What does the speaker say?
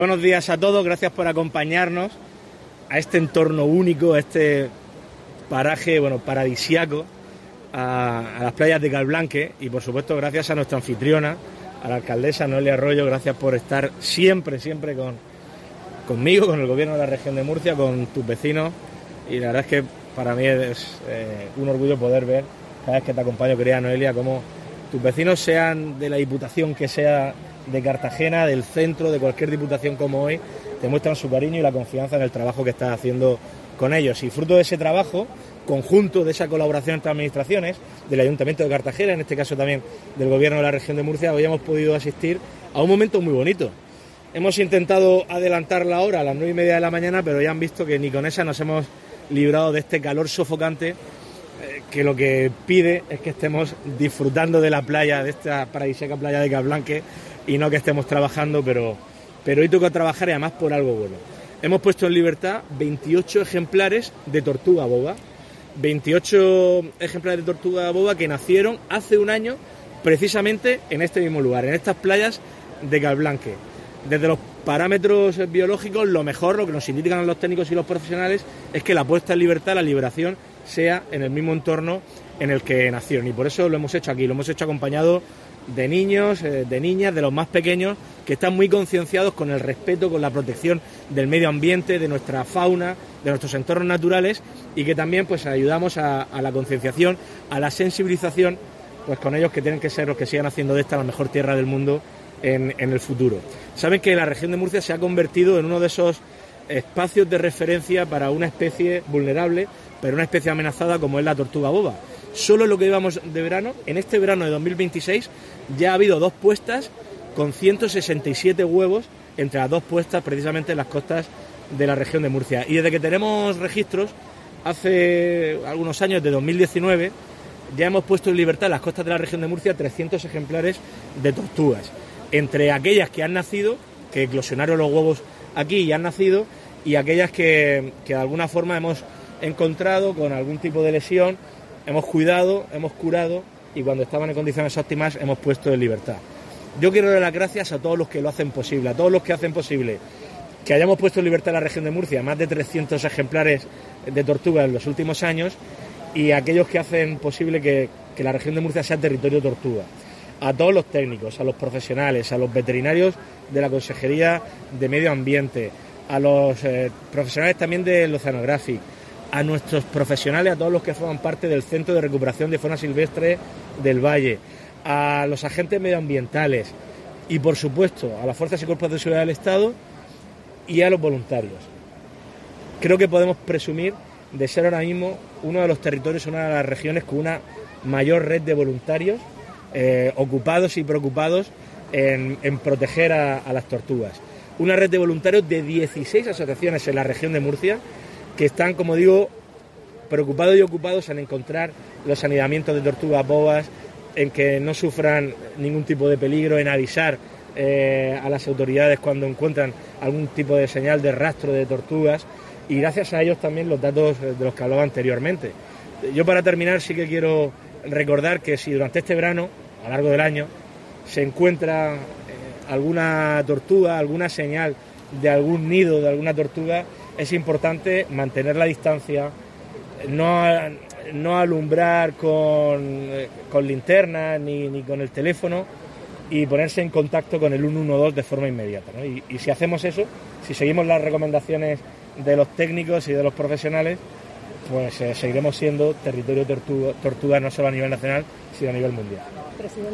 Buenos días a todos, gracias por acompañarnos a este entorno único, a este paraje paradisíaco, a las playas de Calblanque, y por supuesto gracias a nuestra anfitriona, a la alcaldesa Noelia Arroyo. Gracias por estar siempre conmigo, con el gobierno de la región de Murcia, con tus vecinos, y la verdad es que para mí es un orgullo poder ver cada vez que te acompaño, querida Noelia, cómo tus vecinos, sean de la diputación que sea, de Cartagena, del centro, de cualquier diputación como hoy, te muestran su cariño y la confianza en el trabajo que estás haciendo con ellos. Y fruto de ese trabajo conjunto, de esa colaboración entre administraciones, del Ayuntamiento de Cartagena, en este caso también del Gobierno de la región de Murcia, hoy hemos podido asistir a un momento muy bonito. Hemos intentado adelantar la hora a las 9:30 de la mañana, pero ya han visto que ni con esa nos hemos librado de este calor sofocante, que lo que pide es que estemos disfrutando de la playa, de esta paradisíaca playa de Calblanque, y no que estemos trabajando, pero hoy toca trabajar, y además por algo bueno. Hemos puesto en libertad 28 ejemplares de tortuga boba, 28 ejemplares de tortuga boba que nacieron hace un año precisamente en este mismo lugar, en estas playas de Calblanque. Desde los parámetros biológicos, lo mejor, lo que nos indican los técnicos y los profesionales, es que la puesta en libertad, la liberación, sea en el mismo entorno en el que nacieron, y por eso lo hemos hecho aquí, lo hemos hecho acompañado de niños, de niñas, de los más pequeños, que están muy concienciados con el respeto, con la protección del medio ambiente, de nuestra fauna, de nuestros entornos naturales, y que también pues ayudamos a la concienciación, a la sensibilización, pues con ellos, que tienen que ser los que sigan haciendo de esta la mejor tierra del mundo en el futuro. Saben que la región de Murcia se ha convertido en uno de esos espacios de referencia para una especie vulnerable, pero una especie amenazada como es la tortuga boba. Solo en lo que llevamos de verano, en este verano de 2026, ya ha habido 2 puestas con 167 huevos entre las 2 puestas precisamente en las costas de la región de Murcia. Y desde que tenemos registros, hace algunos años, de 2019, ya hemos puesto en libertad en las costas de la región de Murcia 300 ejemplares de tortugas. Entre aquellas que han nacido, que eclosionaron los huevos aquí y han nacido, y aquellas que de alguna forma hemos encontrado con algún tipo de lesión, hemos cuidado, hemos curado, y cuando estaban en condiciones óptimas hemos puesto en libertad. Yo quiero dar las gracias a todos los que lo hacen posible, a todos los que hacen posible que hayamos puesto en libertad en la región de Murcia más de 300 ejemplares de tortuga en los últimos años, y a aquellos que hacen posible que la región de Murcia sea territorio tortuga. A todos los técnicos, a los profesionales, a los veterinarios de la Consejería de Medio Ambiente, a los profesionales también del Oceanographic, a nuestros profesionales, a todos los que forman parte del Centro de Recuperación de Fauna Silvestre del Valle, a los agentes medioambientales y, por supuesto, a las fuerzas y cuerpos de seguridad del Estado y a los voluntarios. Creo que podemos presumir de ser ahora mismo uno de los territorios, una de las regiones con una mayor red de voluntarios ocupados y preocupados en proteger a las tortugas. Una red de voluntarios de 16 asociaciones en la región de Murcia, que están, como digo, preocupados y ocupados en encontrar los anidamientos de tortugas bobas, en que no sufran ningún tipo de peligro, en avisar a las autoridades cuando encuentran algún tipo de señal de rastro de tortugas, y gracias a ellos también los datos de los que hablaba anteriormente. Yo, para terminar, sí que quiero recordar que si durante este verano, a lo largo del año, se encuentra alguna tortuga, alguna señal de algún nido de alguna tortuga, es importante mantener la distancia, no alumbrar con linterna ni con el teléfono, y ponerse en contacto con el 112 de forma inmediata, ¿no? Y si hacemos eso, si seguimos las recomendaciones de los técnicos y de los profesionales, pues seguiremos siendo territorio tortuga no solo a nivel nacional, sino a nivel mundial.